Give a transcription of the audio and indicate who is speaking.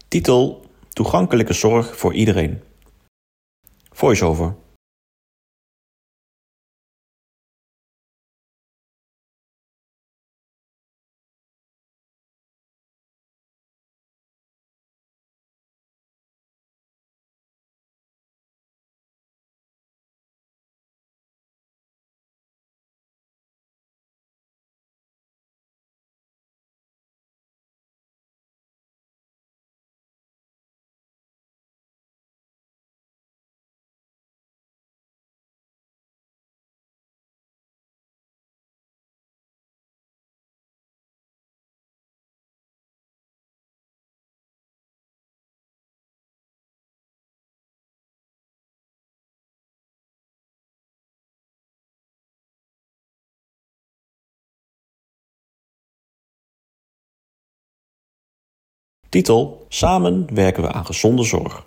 Speaker 1: Titel: Toegankelijke zorg voor iedereen. Voice-over. Titel: Samen werken we aan gezonde zorg.